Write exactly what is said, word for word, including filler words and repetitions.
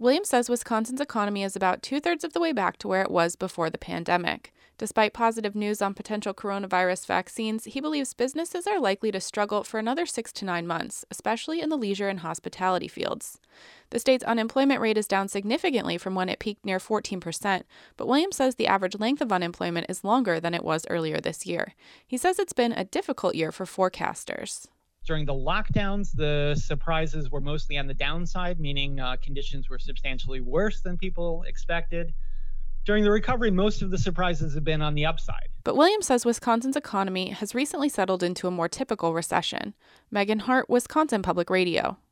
Williams says Wisconsin's economy is about two-thirds of the way back to where it was before the pandemic. Despite positive news on potential coronavirus vaccines, he believes businesses are likely to struggle for another six to nine months, especially in the leisure and hospitality fields. The state's unemployment rate is down significantly from when it peaked near fourteen percent, but Williams says the average length of unemployment is longer than it was earlier this year. He says it's been a difficult year for forecasters. During the lockdowns, the surprises were mostly on the downside, meaning uh, conditions were substantially worse than people expected. During the recovery, most of the surprises have been on the upside. But Williams says Wisconsin's economy has recently settled into a more typical recession. Megan Hart, Wisconsin Public Radio.